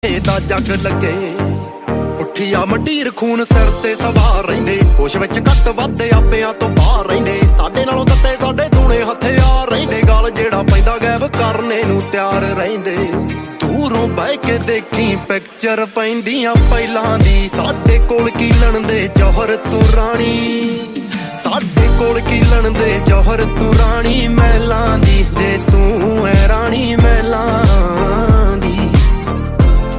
ਦਾ ਜੱਗ ਲੱਗੇ ਉੱਠੀ ਆ ਮੰਡੀਰ ਖੂਨ ਸਿਰ ਤੇ ਸਵਾਰ ਰਹਿੰਦੇ ਹੋਸ਼ ਵਿੱਚ ਘੱਟ ਵੱਧ ਆਪਿਆਂ ਤੋਂ ਬਾਹਰ ਰਹਿੰਦੇ ਸਾਡੇ ਨਾਲੋਂ ਦਿੱਤੇ ਸਾਡੇ ਦੂਣੇ ਹਥਿਆਰ ਰਹਿੰਦੇ ਗਲ ਜਿਹੜਾ ਪੈਂਦਾ ਗਾਇਬ ਕਰਨੇ ਨੂੰ ਤਿਆਰ ਰਹਿੰਦੇ ਦੂਰੋਂ ਬਹਿ ਕੇ ਦੇਖੀ ਪਿਕਚਰ ਪੈਂਦੀਆਂ ਪਹਿਲਾਂ ਦੀ ਸਾਡੇ ਕੋਲ ਕੀਲਣ ਦੇ ਜੌਹਰ ਤੂੰ ਰਾਣੀ ਸਾਡੇ ਕੋਲ ਕੀਲਣ ਦੇ ਜੌਹਰ ਤੂੰ ਰਾਣੀ ਮਹਿਲਾਂ ਦੀ ਜੇ ਤੂੰ ਐ ਰਾਣੀ ਮਹਿਲਾਂ